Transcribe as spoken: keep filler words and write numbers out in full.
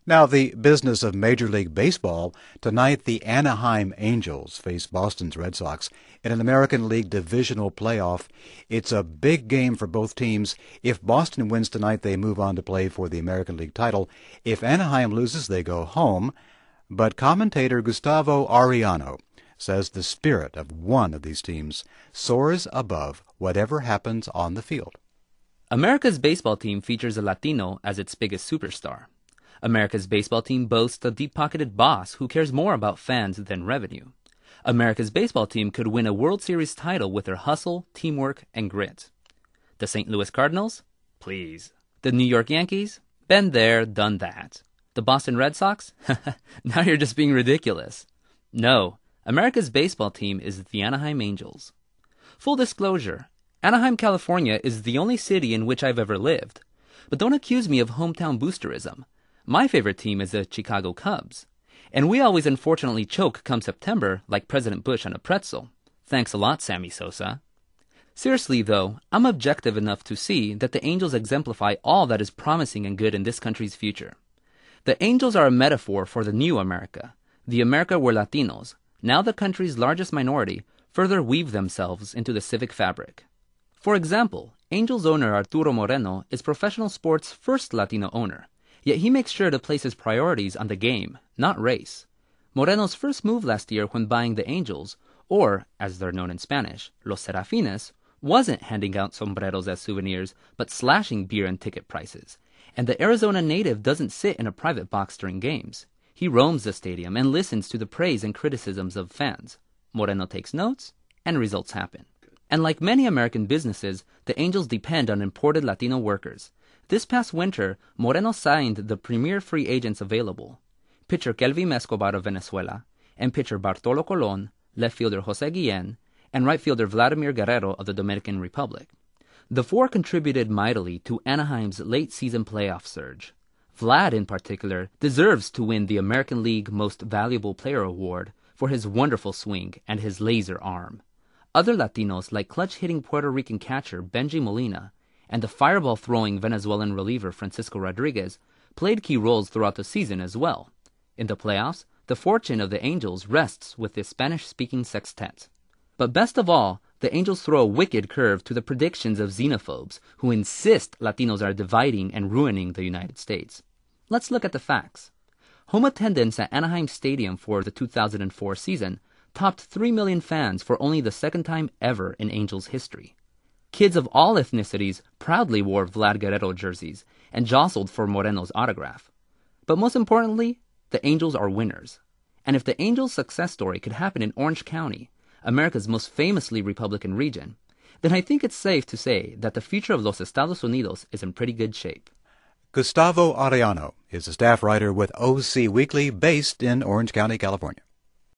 Now, the business of Major League Baseball. Tonight, the Anaheim Angels face Boston's Red Sox in an American League divisional playoff. It's a big game for both teams. If Boston wins tonight, they move on to play for the American League title. If Anaheim loses, they go home. But commentator Gustavo Arellano says the spirit of one of these teams soars above whatever happens on the field. America's baseball team features a Latino as its biggest superstar. America's baseball team boasts a deep-pocketed boss who cares more about fans than revenue. America's baseball team could win a World Series title with their hustle, teamwork, and grit. The Saint Louis Cardinals? Please. The New York Yankees? Been there, done that. The Boston Red Sox? Now you're just being ridiculous. No, America's baseball team is the Anaheim Angels. Full disclosure, Anaheim, California is the only city in which I've ever lived. But don't accuse me of hometown boosterism. My favorite team is the Chicago Cubs. And we always unfortunately choke come September like President Bush on a pretzel. Thanks a lot, Sammy Sosa. Seriously, though, I'm objective enough to see that the Angels exemplify all that is promising and good in this country's future. The Angels are a metaphor for the new America, the America where Latinos, now the country's largest minority, further weave themselves into the civic fabric. For example, Angels owner Arturo Moreno is professional sports' first Latino owner. Yet he makes sure to place his priorities on the game, not race. Moreno's first move last year when buying the Angels, or, as they're known in Spanish, Los Serafines, wasn't handing out sombreros as souvenirs, but slashing beer and ticket prices. And the Arizona native doesn't sit in a private box during games. He roams the stadium and listens to the praise and criticisms of fans. Moreno takes notes, and results happen. And like many American businesses, the Angels depend on imported Latino workers. This past winter, Moreno signed the premier free agents available: pitcher Kelvin Escobar of Venezuela, and pitcher Bartolo Colon, left fielder Jose Guillen, and right fielder Vladimir Guerrero of the Dominican Republic. The four contributed mightily to Anaheim's late-season playoff surge. Vlad, in particular, deserves to win the American League Most Valuable Player award for his wonderful swing and his laser arm. Other Latinos, like clutch-hitting Puerto Rican catcher Benji Molina and the fireball-throwing Venezuelan reliever Francisco Rodriguez, played key roles throughout the season as well. In the playoffs, the fortune of the Angels rests with this Spanish-speaking sextet. But best of all, the Angels throw a wicked curve to the predictions of xenophobes who insist Latinos are dividing and ruining the United States. Let's look at the facts. Home attendance at Anaheim Stadium for the two thousand four season topped three million fans for only the second time ever in Angels history. Kids of all ethnicities proudly wore Vlad Guerrero jerseys and jostled for Moreno's autograph. But most importantly, the Angels are winners. And if the Angels' success story could happen in Orange County, America's most famously Republican region, then I think it's safe to say that the future of Los Estados Unidos is in pretty good shape. Gustavo Arellano is a staff writer with O C Weekly based in Orange County, California.